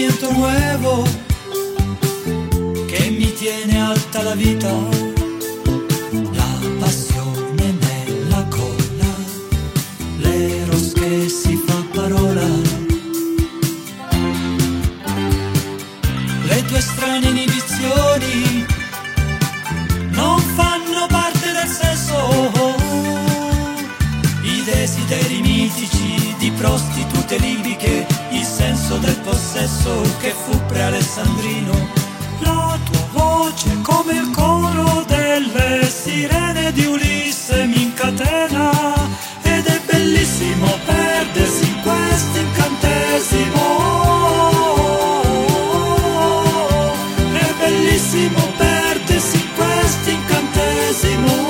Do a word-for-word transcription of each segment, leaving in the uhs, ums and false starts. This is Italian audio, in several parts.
sentimiento nuevo che mi tiene alta la vita, la passione nella colla, l'eros che si fa parola, le tue strane inibizioni non fanno parte del sesso, i desideri mitici di prostitute libiche, il senso del possesso che fu pre-alessandrino, la tua voce come il coro delle sirene di Ulisse mi incatena, ed è bellissimo perdersi in questo incantesimo, è bellissimo perdersi in questo incantesimo.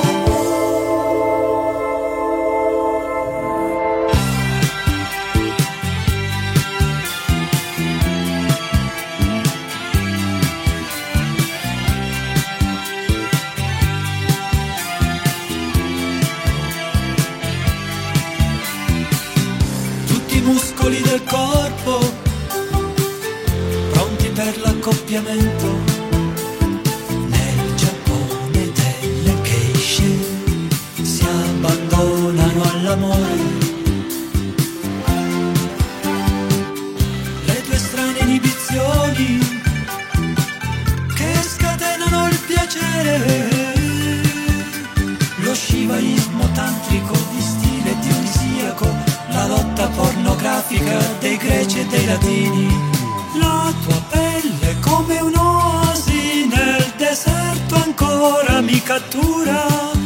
Muscoli del corpo pronti per l'accoppiamento, nel Giappone delle geishe si abbandonano all'amore, le tue strane inibizioni che scatenano il piacere, lo shivaismo tantrico di stile dionisiaco, la lotta pornografica dei greci e dei latini, la tua pelle come un'oasi nel deserto ancora mi cattura,